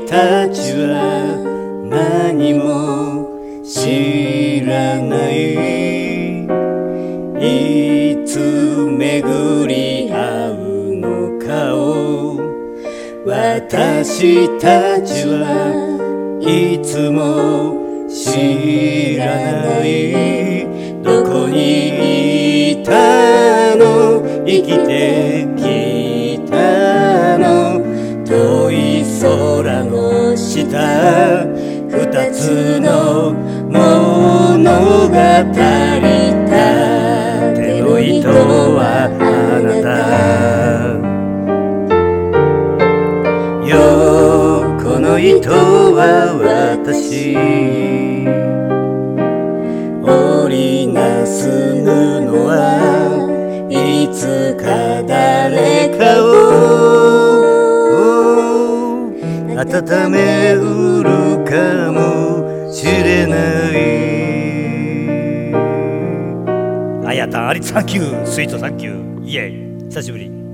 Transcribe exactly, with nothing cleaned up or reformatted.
たちは何も知らない。いつ巡り合うのかを私たちはいつも知らない。どこにいたの、生きてきたの、遠い空の下、二つの物語。手の糸はあなた、横の糸は私。織りなす布はいつか誰かを温めうるかもしれない。あやたんありサンキュー、スイートサンキュー、イエイ、久しぶり。